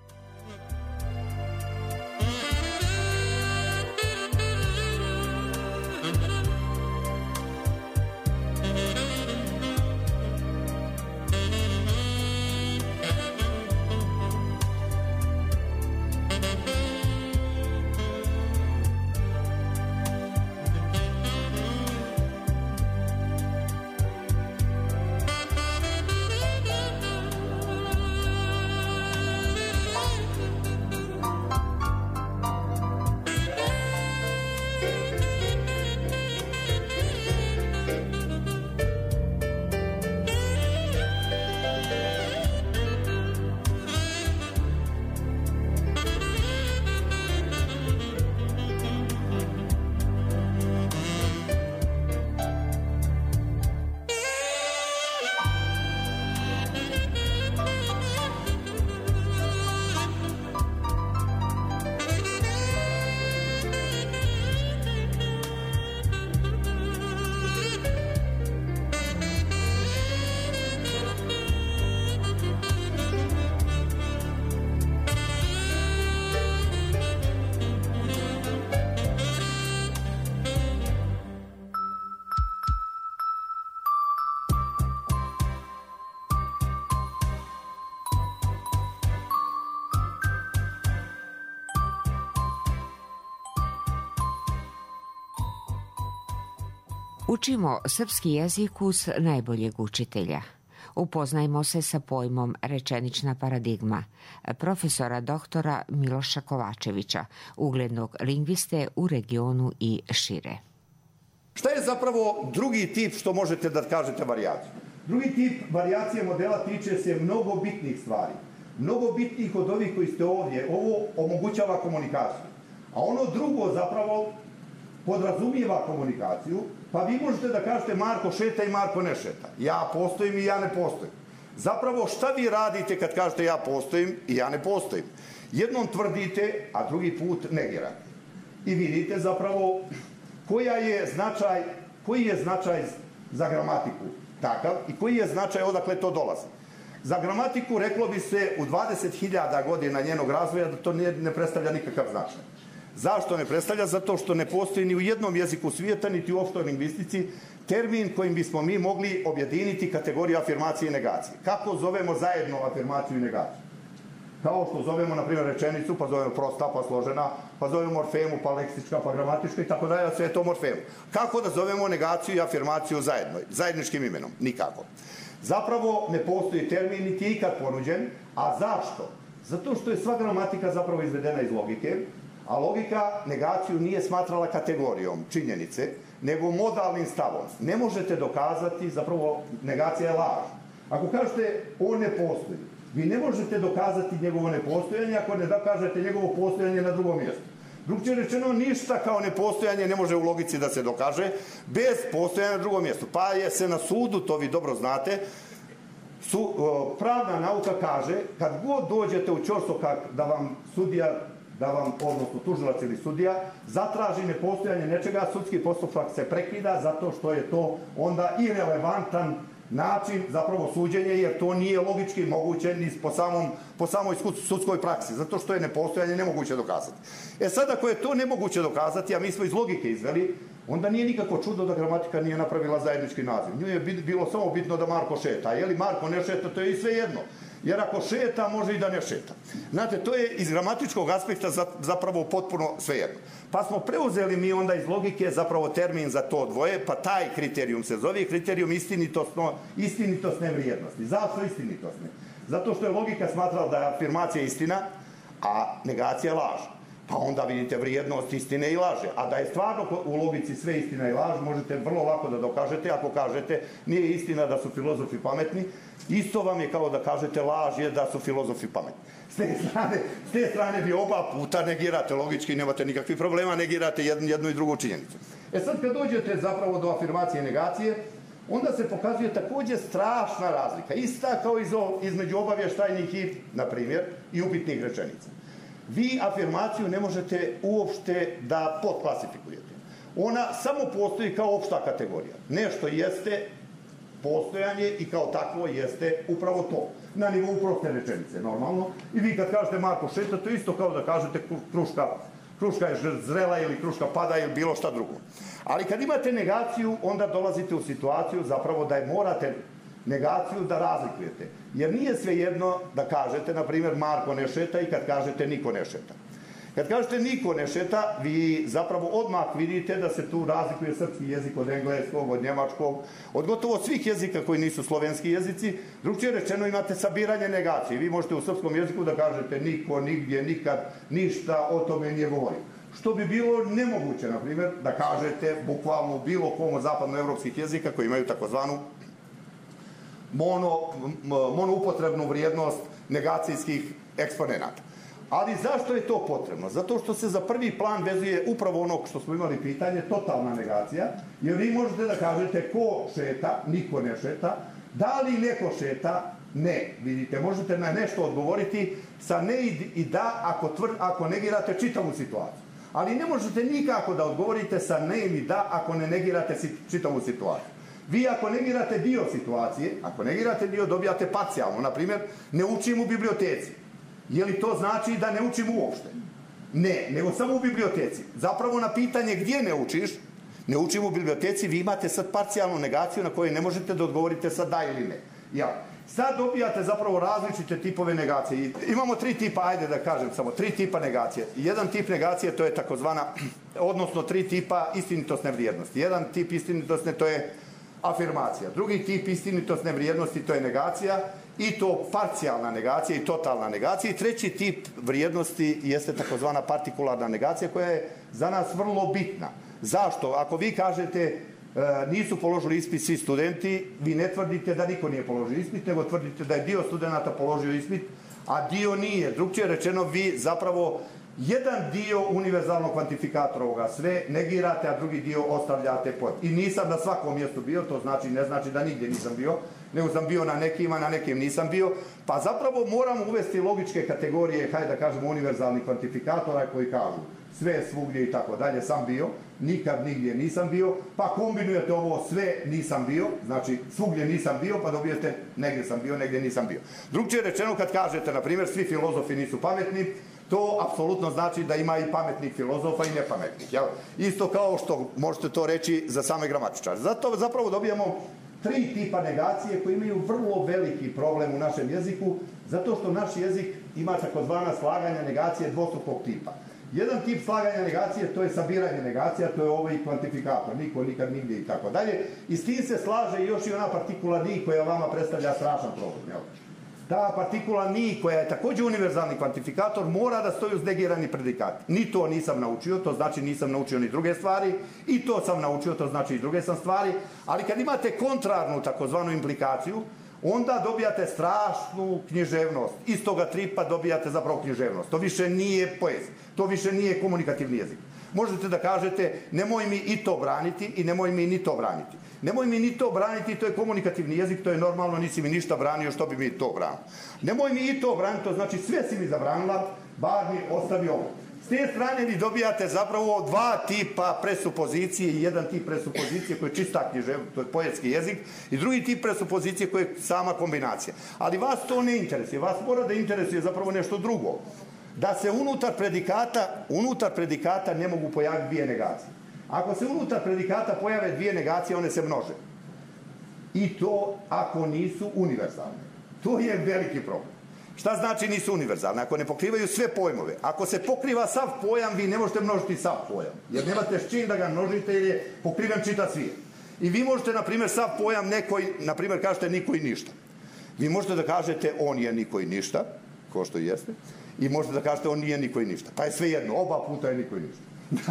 Učimo srpski jezik uz najboljeg učitelja. Upoznajmo se sa pojmom rečenična paradigma profesora doktora Miloša Kovačevića, uglednog lingviste u regionu i šire. Šta je zapravo drugi tip što možete da kažete varijaciju? Drugi tip varijacije modela tiče se mnogo bitnih stvari. Mnogo bitnih od ovih koji ste ovdje. Ovo omogućava komunikaciju. A ono drugo zapravo podrazumijeva komunikaciju, pa vi možete da kažete Marko šeta i Marko ne šeta. Ja postojim i ja ne postojim. Zapravo šta vi radite kad kažete ja postojim i ja ne postojim? Jednom tvrdite, a drugi put negirate. I vidite zapravo koji je značaj za gramatiku takav i koji je značaj odakle to dolazi. Za gramatiku reklo bi se u 20.000 godina njenog razvoja da to ne predstavlja nikakav značaj. Zašto ne predstavlja? Zato što ne postoji ni u jednom jeziku svijeta, niti u opštoj lingvistici, termin kojim bismo mi mogli objediniti kategoriju afirmacije i negacije. Kako zovemo zajedno afirmaciju i negaciju? Kao što zovemo, na primjer, rečenicu, pa zovemo prosta, pa složena, pa zovemo morfemu, pa leksička, pa gramatička i tako dalje, sve je to morfemu. Kako da zovemo negaciju i afirmaciju zajedno, zajedničkim imenom? Nikako. Zapravo ne postoji termin, niti je ikad ponuđen. A zašto? Zato što je sva gramatika zapravo izvedena iz logike, a logika negaciju nije smatrala kategorijom činjenice, nego modalnim stavom. Ne možete dokazati, zapravo negacija je laž. Ako kažete on ne postoji, vi ne možete dokazati njegovo nepostojanje ako ne dokažete njegovo postojanje na drugom mjestu. Drugčije rečeno, ništa kao nepostojanje ne može u logici da se dokaže bez postojanja na drugom mjestu. Pa je se na sudu, to vi dobro znate, pravna nauka kaže, kad god dođete u ćorsokak da vam sudija, odnosno tužilac ili sudija, zatraži nepostojanje nečega, sudski postupak se prekida zato što je to onda irelevantan način zapravo suđenje, jer to nije logički moguće ni po samoj sudskoj praksi, zato što je nepostojanje nemoguće dokazati. Sad, ako je to nemoguće dokazati, a mi smo iz logike izveli, onda nije nikako čudo da gramatika nije napravila zajednički naziv. Nju je bilo samo bitno da Marko šeta. Je li Marko ne šeta, to je i sve jedno. Jer ako šeta, može i da ne šeta. Znate, to je iz gramatičkog aspekta zapravo potpuno sve jedno. Pa smo preuzeli mi onda iz logike zapravo termin za to dvoje, pa taj kriterijum se zove kriterijum istinitosne vrijednosti. Zašto istinitosne? Zato što je logika smatrala da je afirmacija istina, a negacija laž. Pa onda vidite vrijednost istine i laže. A da je stvarno u logici sve istina i laž, možete vrlo lako da dokažete ako kažete nije istina da su filozofi pametni, isto vam je kao da kažete laž je da su filozofi pametni. S te strane vi oba puta negirate, logički nemate nikakvih problema, negirate jednu i drugu činjenicu. Sad kad dođete zapravo do afirmacije i negacije, onda se pokazuje također strašna razlika. Ista kao između obavještajnih i, na primjer, i upitnih rečenica. Vi afirmaciju ne možete uopšte da podklasifikujete. Ona samo postoji kao opšta kategorija. Nešto jeste postojanje i kao takvo jeste upravo to. Na nivou proste rečenice, normalno. I vi kad kažete Marko šeta, to je isto kao da kažete kruška je zrela ili kruška pada ili bilo šta drugo. Ali kad imate negaciju, onda dolazite u situaciju zapravo da morate negaciju da razlikujete. Jer nije svejedno da kažete, na primjer, Marko ne šeta i kad kažete niko ne šeta. Kad kažete niko ne šeta, vi zapravo odmah vidite da se tu razlikuje srpski jezik od engleskog, od njemačkog, od gotovo svih jezika koji nisu slovenski jezici. Drugčije rečeno, imate sabiranje negacije. Vi možete u srpskom jeziku da kažete niko, nigdje, nikad, ništa o tome nije govorio. Što bi bilo nemoguće, na primjer, da kažete bukvalno bilo kom od zapadnoevropskih jezika koji imaju takozvanu monoupotrebnu vrijednost negacijskih eksponenata. Ali zašto je to potrebno? Zato što se za prvi plan vezuje upravo ono što smo imali pitanje, totalna negacija, jer vi možete da kažete ko šeta, niko ne šeta, da li neko šeta, ne. Vidite, možete na nešto odgovoriti sa ne i da ako negirate čitavu situaciju. Ali ne možete nikako da odgovorite sa ne ili da ako ne negirate čitavu situaciju. Vi ako negirate dio situacije, ako negirate dio, dobijate parcijalno. Naprimjer, ne učim u biblioteci. Je li to znači da ne učim uopšte? Ne, nego samo u biblioteci. Zapravo na pitanje gdje ne učiš, ne učim u biblioteci, vi imate sad parcijalnu negaciju na koju ne možete da odgovorite sa da ili ne. Sad dobijate zapravo različite tipove negacije. Imamo 3 tipa, ajde da kažem samo, 3 tipa negacije. Jedan tip negacije to je takozvana, odnosno 3 tipa istinitosne vrijednosti. Jedan tip istinitosne to je afirmacija. Drugi tip istinitosne vrijednosti to je negacija i to parcijalna negacija i totalna negacija. I treći tip vrijednosti jeste takozvana partikularna negacija koja je za nas vrlo bitna. Zašto? Ako vi kažete nisu položili ispit svi studenti, vi ne tvrdite da niko nije položio ispit, nego tvrdite da je dio studenta položio ispit, a dio nije. Drugčije rečeno, vi zapravo jedan dio univerzalnog kvantifikatora ovoga sve negirate, a drugi dio ostavljate pod. I nisam na svakom mjestu bio, to znači ne znači da nigdje nisam bio, nego sam bio na nekima, na nekim nisam bio. Pa zapravo moramo uvesti logičke kategorije, hajde da kažemo, univerzalnih kvantifikatora koji kažu sve, svugdje i tako dalje sam bio, nikad nigdje nisam bio, pa kombinujete ovo sve nisam bio, znači svugdje nisam bio, pa dobijete negdje sam bio, negdje nisam bio. Drugčije rečeno, kad kažete, na primjer, svi filozofi nisu pametni, to apsolutno znači da ima i pametnih filozofa i nepametnih. Isto kao što možete to reći za same gramatičare. Zato zapravo dobijamo 3 tipa negacije koji imaju vrlo veliki problem u našem jeziku, zato što naš jezik ima takozvana slaganja negacije dvostrukog tipa. Jedan tip slaganja negacije, to je sabiranje negacija, to je ovaj kvantifikator, niko, nikad, nigdje i tako dalje. I s tim se slaže još i ona partikula ni koja vama predstavlja strašan problem. Ta partikula ni, koja je također univerzalni kvantifikator, mora da stoji uz negirani predikat. Ni to nisam naučio, to znači nisam naučio ni druge stvari, i to sam naučio, to znači i druge sam stvari, ali kad imate kontrarnu takozvanu implikaciju, onda dobijate strašnu književnost. Iz toga tripa dobijate zapravo književnost. To više nije poezija, to više nije komunikativni jezik. Možete da kažete, nemoj mi i to braniti i nemoj mi ni to braniti. Nemoj mi ni to braniti, to je komunikativni jezik, to je normalno, nisi mi ništa branio, što bi mi to branio. Nemoj mi i to braniti, to znači sve si mi zabranila, bar mi ostavi ovo. S te strane vi dobijate zapravo dva tipa presupozicije i jedan tip presupozicije koji je čista književnost, to je poetski jezik, i drugi tip presupozicije koji je sama kombinacija. Ali vas to ne interesuje, vas mora da interesuje zapravo nešto drugo. Da se unutar predikata ne mogu pojaviti dvije negacije. Ako se unutar predikata pojave dvije negacije, one se množe. I to ako nisu univerzalne. To je veliki problem. Šta znači nisu univerzalne? Ako ne pokrivaju sve pojmove. Ako se pokriva sav pojam, vi ne možete množiti sav pojam. Jer nemate s čim da ga množite jer je pokriven čitav svijet. I vi možete, na primjer, sav pojam nekoj, na primjer, kažete niko i ništa. Vi možete da kažete on je niko i ništa, ko što jeste, i možete da kažete on nije niko i ništa. Pa je sve jedno, oba puta je niko i ništa.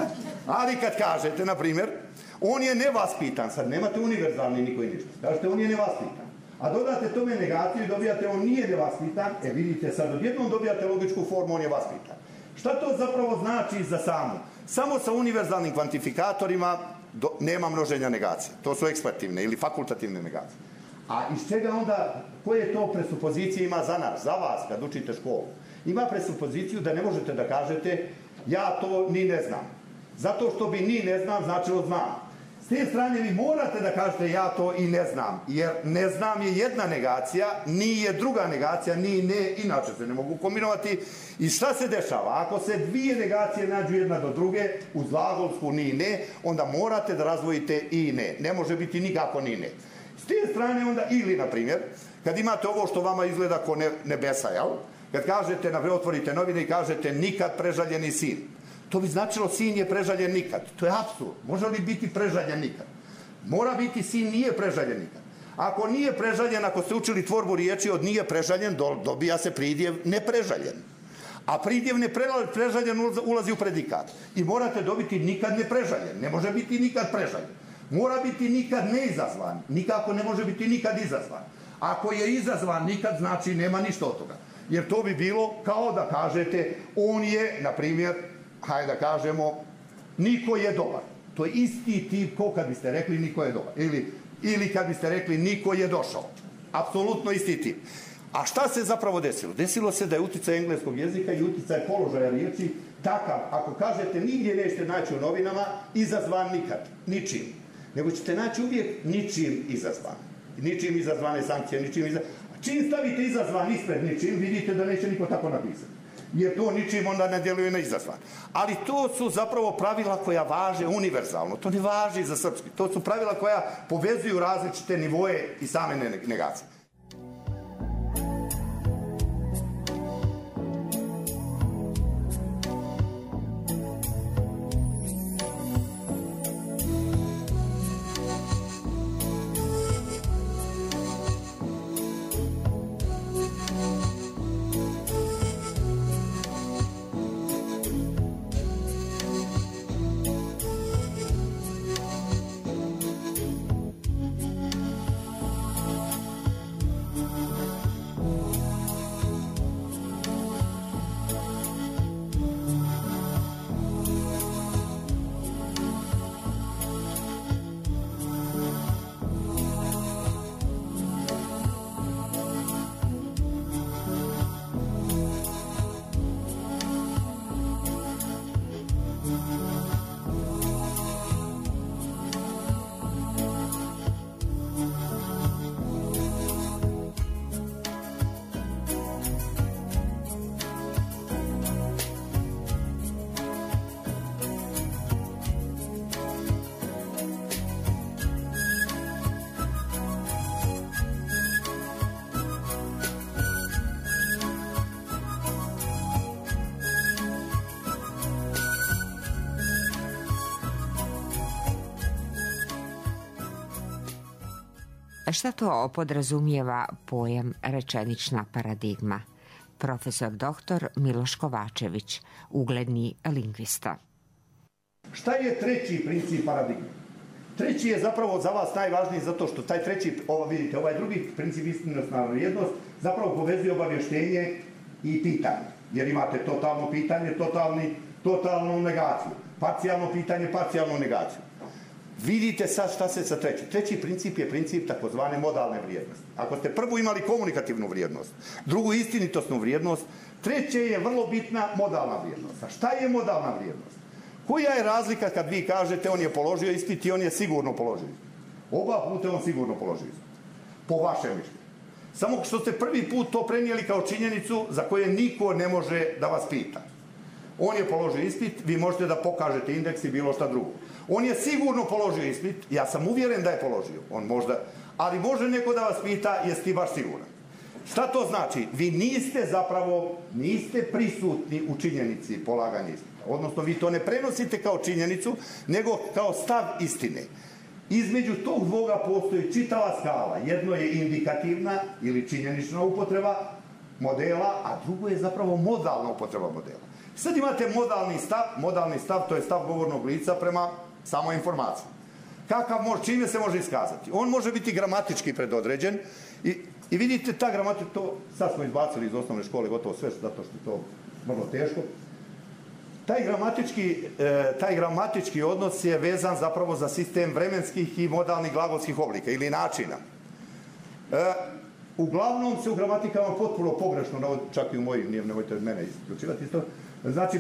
Ali kad kažete, na primjer, on je nevaspitan, sad nemate univerzalni niko i ništa. Kažete on je nevaspitan. A dodate tome negaciju i dobijate on nije nevaspitan, vidite sad odjednom dobijate logičku formu on je vaspitan. Šta to zapravo znači za samu? Samo sa univerzalnim kvantifikatorima nema množenja negacija. To su eksperativne ili fakultativne negacije. A iz čega onda, koje to presupozicije ima za nas, za vas kad učite školu? Ima presupoziciju da ne možete da kažete ja to ni ne znam. Zato što bi ni ne znam značilo znam. S te strane vi morate da kažete ja to i ne znam, jer ne znam je jedna negacija, ni je druga negacija, ni ne, inače se ne mogu kombinovati. I šta se dešava? Ako se dvije negacije nađu jedna do druge, uz glagolsku ni ne, onda morate da razdvojite i ne. Ne može biti nikako ni ne. S te strane onda ili, na primjer, kad imate ovo što vama izgleda ko nebesa, jel? Kad kažete, naprijed otvorite novine i kažete nikad prežaljeni sin. To bi značilo sin je prežaljen nikad. To je apsurd. Može li biti prežaljen nikad? Mora biti sin nije prežaljen nikad. Ako nije prežaljen, ako ste učili tvorbu riječi od nije prežaljen, dobija se pridjev neprežaljen. A pridjev neprežaljen ulazi u predikat. I morate dobiti nikad neprežaljen. Ne može biti nikad prežaljen. Mora biti nikad neizazvan. Nikako ne može biti nikad izazvan. Ako je izazvan nikad, znači nema ništa od toga. Jer to bi bilo kao da kažete on je, na primjer, hajde da kažemo, niko je dobar. To je isti tip ko kad biste rekli niko je dobar. Ili kad biste rekli niko je došao. Apsolutno isti tip. A šta se zapravo desilo? Desilo se da je uticaj engleskog jezika i uticaj položaja riječi takav, ako kažete nigdje nećete naći u novinama, izazvan nikad, ničim. Nego ćete naći uvijek ničim izazvan. Ničim izazvane sankcije, ničim izazvane. Čim stavite izazvan ispred ničim, vidite da neće niko tako napisati. Jer to ničim onda ne djeluje na izazvan. Ali to su zapravo pravila koja važe univerzalno. To ne važi za srpski. To su pravila koja povezuju različite nivoje i same negacije. Šta to podrazumijeva pojam rečenična paradigma? Profesor dr. Miloš Kovačević, ugledni lingvista. Šta je treći princip paradigme? Treći je zapravo za vas najvažniji zato što taj treći, vidite, ovaj drugi princip istinitosna vrijednost zapravo povezuje obavještenje i pitanje. Jer imate totalno pitanje, totalnu negaciju. Parcijalno pitanje, parcijalnu negaciju. Vidite sad šta se sa trećim. Treći princip je princip takozvane modalne vrijednosti. Ako ste prvu imali komunikativnu vrijednost, drugu istinitosnu vrijednost, treće je vrlo bitna modalna vrijednost. A šta je modalna vrijednost? Koja je razlika kad vi kažete on je položio ispit i on je sigurno položio ispit? Oba puta on sigurno položio ispit. Po vašem mišljenju. Samo što ste prvi put to prenijeli kao činjenicu za koje niko ne može da vas pita. On je položio ispit, vi možete da pokažete indeks i bilo šta drugo. On je sigurno položio ispit, ja sam uvjeren da je položio. On možda, ali može neko da vas pita jesi ti baš siguran. Šta to znači? Vi niste prisutni u činjenici polaganja ispita. Odnosno, vi to ne prenosite kao činjenicu, nego kao stav istine. Između tog dvoga postoji čitava skala. Jedno je indikativna ili činjenična upotreba modela, a drugo je zapravo modalna upotreba modela. Sad imate modalni stav, to je stav govornog lica prema samoj informaciji. Čime se može iskazati? On može biti gramatički predodređen i vidite ta gramatika, to sad smo izbacili iz osnovne škole gotovo sve, zato što je to vrlo teško. Taj gramatički odnos je vezan zapravo za sistem vremenskih i modalnih glagolskih oblika ili načina. Uglavnom se u gramatikama potpuno pogrešno, čak i u mojim, nemojte mene isključivati isto, znači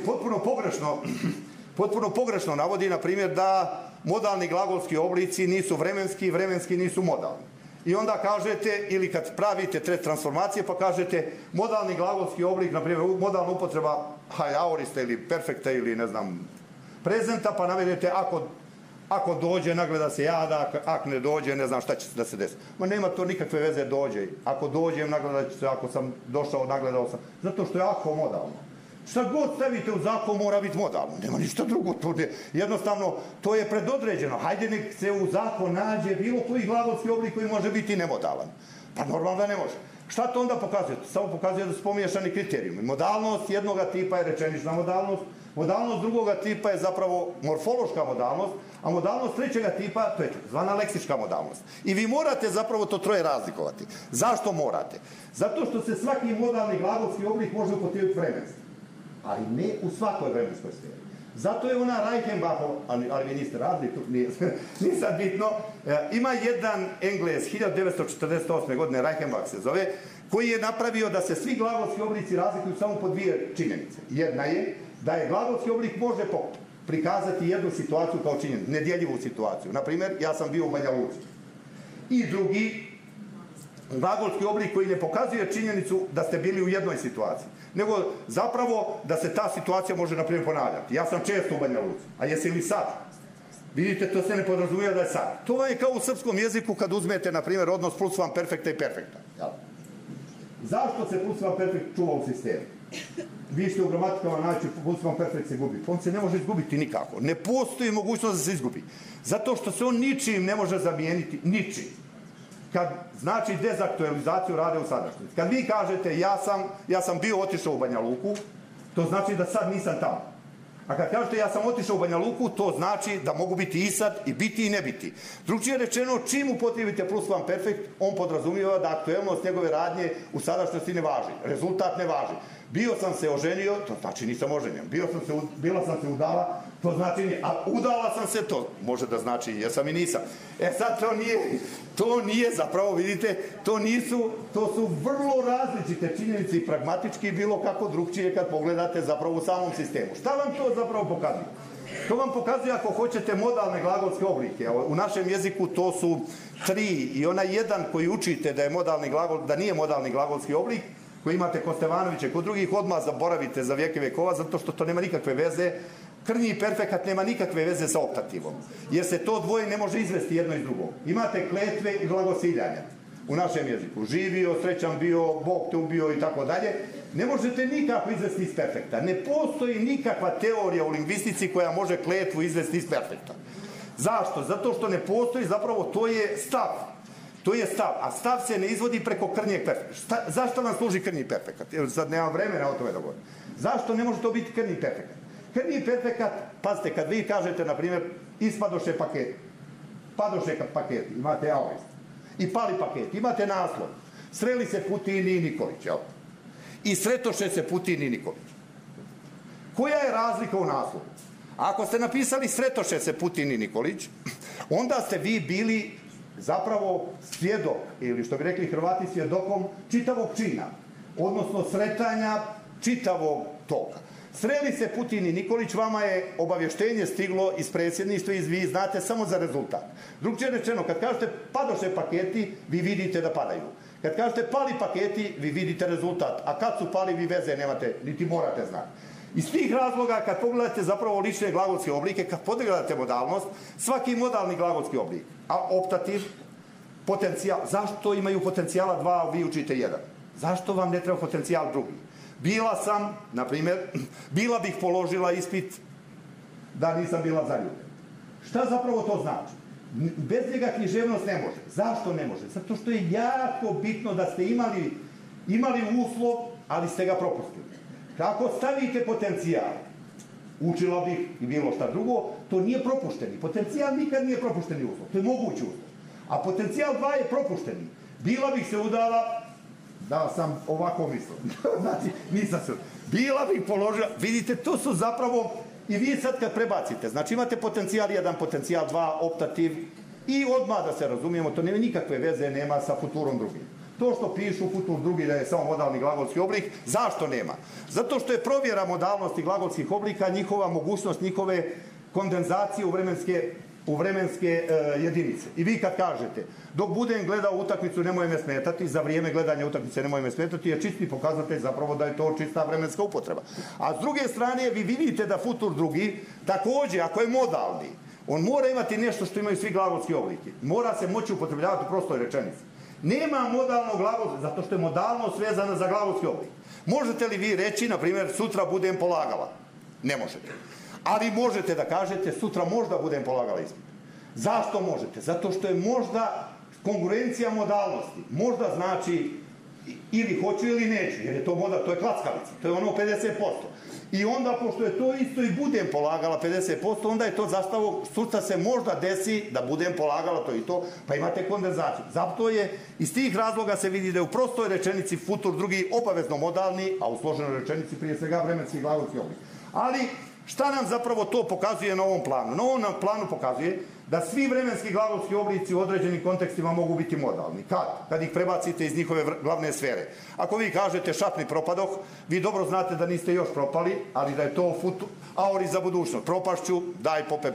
potpuno pogrešno navodi, na primjer, da modalni glagolski oblici nisu vremenski nisu modalni. I onda kažete, ili kad pravite transformacije, pa kažete modalni glagolski oblik, na primjer, modalna upotreba aorista ili perfekta ili, ne znam, prezenta, pa navedete ako dođe, nagleda se jada, ako ne dođe, ne znam šta će da se desi. Ma nema to nikakve veze, dođe. Ako dođem, nagledat ću se, ako sam došao, nagledao sam. Zato što je ako modalno. Šta god stavite u zakon mora biti modalno. Nema ništa drugo. Jednostavno, to je predodređeno. Hajde nek se u zakon nađe bilo koji glagolski oblik koji može biti nemodalan. Pa normalno da ne može. Šta to onda pokazuje? Samo pokazuje da su pomiješani kriterijumi. Modalnost jednoga tipa je rečenična modalnost, modalnost drugoga tipa je zapravo morfološka modalnost, a modalnost trećega tipa, to je zvana leksička modalnost. I vi morate zapravo to troje razlikovati. Zašto morate? Zato što se svaki modalni glagolski oblik može upotrijebiti vremenski. Ali ne u svakoj vremenskoj sferi. Zato je ona Reichenbachov, ali vi niste radili, nije sad bitno, ima jedan Englez, 1948. godine, Reichenbach se zove, koji je napravio da se svi glagolski oblici razlikuju samo po dvije činjenice. Jedna je da je glagolski oblik može prikazati jednu situaciju kao činjenicu, nedjeljivu situaciju. Naprimjer, ja sam bio u Banja Luci. I drugi, glagolski oblik koji ne pokazuje činjenicu da ste bili u jednoj situaciji, nego zapravo da se ta situacija može, na primjer, ponavljati. Ja sam često u Banja Luci, a jesi li sad? Vidite, to se ne podrazumijeva da je sad. To vam je kao u srpskom jeziku kad uzmete, na primjer, odnos plusvamperfekta i perfekta. Zašto se plusvamperfekt čuva u sistemu? Vi ste u gramatikama naći plusvamperfekt se gubi. On se ne može izgubiti nikako. Ne postoji mogućnost da se izgubi. Zato što se on ničim ne može zamijeniti. Ničim. Kad znači dezaktualizaciju rade u sadašnjici. Kad vi kažete ja sam bio otišao u Banja Luku, to znači da sad nisam tamo. A kad kažete ja sam otišao u Banja Luku, to znači da mogu biti i sad, i biti i ne biti. Drugčije rečeno, čim upotrijebite plusvamperfekt, on podrazumijeva da aktuelnost njegove radnje u sadašnjosti ne važi. Rezultat ne važi. Bio sam se oženio, to znači nisam oženjen. Bila sam se udala, to znači nije. A udala sam se, to može da znači jesam i nisam. Sad to nije zapravo, vidite, to su vrlo različite činjenice i pragmatički bilo kako drugčije kad pogledate zapravo u samom sistemu. Šta vam to zapravo pokazuje? To vam pokazuje ako hoćete modalne glagolske oblike. U našem jeziku to su 3 i onaj jedan koji učite da nije modalni glagolski oblik, koji imate kod Stevanovića, kod drugih odmah zaboravite za vijeke vekova, zato što to nema nikakve veze. Krnji perfekat nema nikakve veze sa optativom, jer se to dvoje ne može izvesti jedno iz drugog. Imate kletve i blagosiljanja u našem jeziku. Živio, srećan bio, Bog te ubio i tako dalje. Ne možete nikako izvesti iz perfekta. Ne postoji nikakva teorija u lingvistici koja može kletvu izvesti iz perfekta. Zašto? Zato što ne postoji, zapravo to je stav. To je stav, a stav se ne izvodi preko krnjeg perfekta. Zašto vam služi krnji perfekat? Sad nemam vremena o tome da govorim. Zašto ne može to biti krnji perfekat? Krnji perfekat, pazite, kad vi kažete, na primjer, ispadoše paket. padoše paketi, imate aorist. I pali paketi, imate naslov. Sreli se Putin i Nikolić, jel? I sretoše se Putin i Nikolić. Koja je razlika u naslovu? Ako ste napisali sretoše se Putin i Nikolić, onda ste vi bili zapravo svjedok, ili što bi rekli Hrvati svjedokom, čitavog čina, odnosno sretanja čitavog toga. Sreli se Putin i Nikolić, vama je obavještenje stiglo iz predsjedništva i vi znate samo za rezultat. Drugčije rečeno, kad kažete padoše paketi, vi vidite da padaju. Kad kažete pali paketi, vi vidite rezultat. A kad su pali, vi veze nemate, niti morate znati. Iz tih razloga, kad pogledate zapravo lične glagolske oblike, kad pogledate modalnost, svaki modalni glagolski oblik, a optativ, potencijal, zašto imaju potencijala dva, a vi učite jedan? Zašto vam ne treba potencijal drugi? Bila sam, na primjer, bila bih položila ispit da nisam bila zaljubljena. Šta zapravo to znači? Bez njega književnost ne može. Zašto ne može? Zato što je jako bitno da ste imali uslov, ali ste ga propustili. Kako stavite potencijal, učila bih i bilo šta drugo, to nije propušteni. Potencijal nikad nije propušteni uslov, to je mogući uslov. A potencijal 2 je propušteni. Bila bih se udala, da sam ovako mislio, znači nisam se udala. Bila bih položila, vidite, to su zapravo, i vi sad kad prebacite, znači imate potencijal 1, potencijal 2, optativ, i odmah da se razumijemo, to nema nikakve veze, nema sa futurom drugim. To što pišu futur drugi da je samo modalni glagolski oblik, zašto nema? Zato što je provjera modalnosti glagolskih oblika njihova mogućnost, njihove kondenzacije u vremenske jedinice. I vi kad kažete, dok budem gledao utakmicu nemoj me smetati, za vrijeme gledanja utakmice nemoj me smetati, je čisti pokazatelj zapravo da je to čista vremenska upotreba. A s druge strane vi vidite da futur drugi, također ako je modalni, on mora imati nešto što imaju svi glagolski obliki. Mora se moći upotrebljavati u prostoj rečenici. Nema modalnog glagolja, zato što je modalnost vezana za glagolski oblik. Možete li vi reći, na primjer, sutra budem polagala? Ne možete. Ali možete da kažete, sutra možda budem polagala ispit. Zašto možete? Zato što je možda konkurencija modalnosti. Možda znači ili hoću ili neću, jer je to modal, to je klackalica, to je ono 50%. I onda, pošto je to isto i budem polagala 50%, onda je to zastavo, sutra se možda desi da budem polagala to i to, pa imate kondenzaciju. Zato je, iz tih razloga se vidi da je u prostoj rečenici futur drugi obavezno modalni, a u složenoj rečenici prije svega vremenski glagolski oblik. Ali, šta nam zapravo to pokazuje na ovom planu? Na ovom planu pokazuje da svi vremenski glagolski oblici u određenim kontekstima mogu biti modalni. Kad? Kad ih prebacite iz njihove glavne sfere. Ako vi kažete šapni propadoh, vi dobro znate da niste još propali, ali da je to aori za budućnost. Propašću, daj popet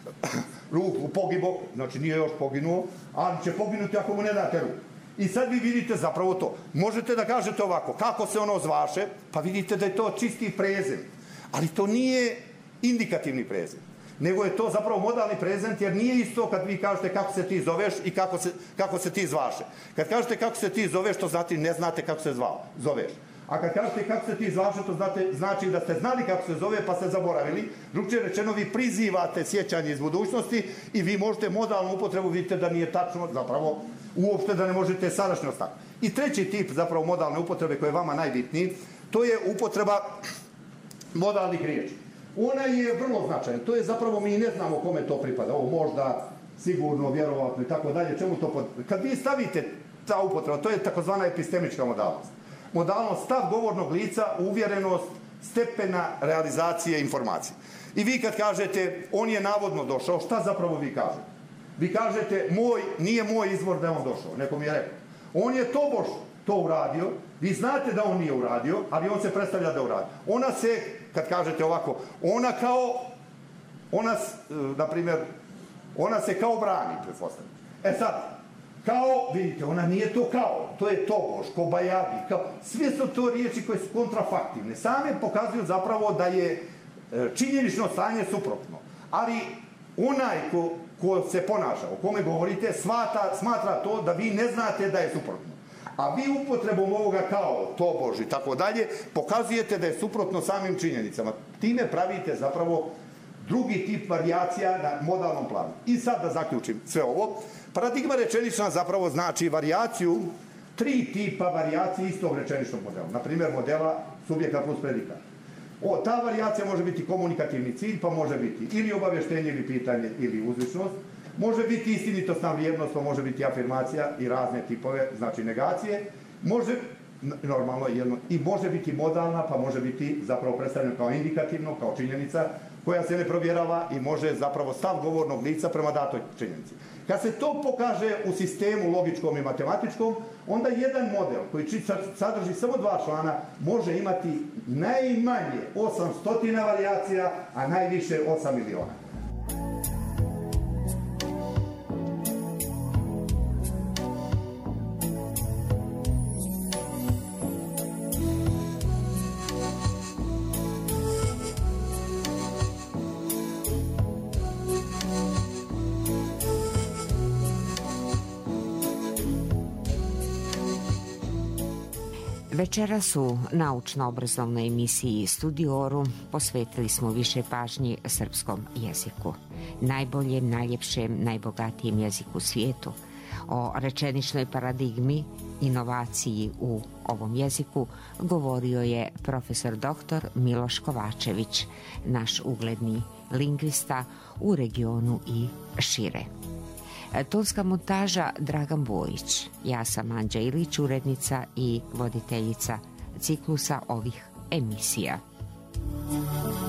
ruku, pogibo, znači nije još poginuo, ali će poginuti ako mu ne date ruku. I sad vi vidite zapravo to. Možete da kažete ovako, kako se ono zvaše, pa vidite da je to čisti prezent. Ali to nije indikativni prezent, nego je to zapravo modalni prezent, jer nije isto kad vi kažete kako se ti zoveš i kako se ti zvaše. Kad kažete kako se ti zoveš, to ne znate kako se zoveš. A kad kažete kako se ti zvaše, to znači da ste znali kako se zove pa ste zaboravili. Drugčije rečeno, vi prizivate sjećanje iz budućnosti i vi možete modalnu upotrebu, vidite da nije tačno, zapravo uopšte da ne možete sadašnjost tako. I treći tip zapravo modalne upotrebe koji je vama najbitniji, to je upotreba modalnih riječi. Ona je vrlo značajna. To je zapravo, mi ne znamo kome to pripada. Ovo možda, sigurno, vjerovatno i tako dalje. Čemu to kad vi stavite ta upotreba, to je takozvana epistemička modalnost. Modalnost, stav govornog lica, uvjerenost, stepena realizacije informacije. I vi kad kažete, on je navodno došao, šta zapravo vi kažete? Vi kažete, nije moj izvor da je on došao, neko mi je rekao. On je tobož to uradio, vi znate da on nije uradio, ali on se predstavlja da uradio. Ona se, kad kažete ovako, ona se kao brani, pretpostavljam. E sad, kao, vidite, ona nije to kao, to je tobož, kobajagi, kao, sve su to riječi koje su kontrafaktivne. Same pokazuju zapravo da je činjenično stanje suprotno. Ali onaj ko se ponaša, o kome govorite, smatra to da vi ne znate da je suprotno. A vi upotrebom ovoga kao tobož i tako dalje pokazujete da je suprotno samim činjenicama. Time pravite zapravo drugi tip varijacija na modalnom planu. I sad da zaključim sve ovo. Paradigma rečenična zapravo znači varijaciju, 3 tipa varijacije istog rečeničnog modela. Na primjer modela subjekt plus predikat. Ta varijacija može biti komunikativni cilj, pa može biti ili obavještenje ili pitanje ili uzvičnost. Može biti istinitosna vrijednost, to može biti afirmacija i razne tipove, znači negacije. Može, normalno jedno, i može biti modalna, pa može biti zapravo predstavljeno kao indikativno, kao činjenica koja se ne provjerava i može zapravo stav govornog lica prema datoj činjenici. Kad se to pokaže u sistemu logičkom i matematičkom, onda jedan model koji sadrži samo 2 člana može imati najmanje 800 varijacija, a najviše 8 miliona. Večeras u naučno-obrazovnoj emisiji Studiorum posvetili smo više pažnji srpskom jeziku. Najboljem, najljepšem, najbogatijem jeziku u svijetu. O rečeničnoj paradigmi, inovaciji u ovom jeziku govorio je profesor dr. Miloš Kovačević, naš ugledni lingvista u regionu i šire. Tonska montaža Dragan Bojić. Ja sam Anđa Ilić, urednica i voditeljica ciklusa ovih emisija.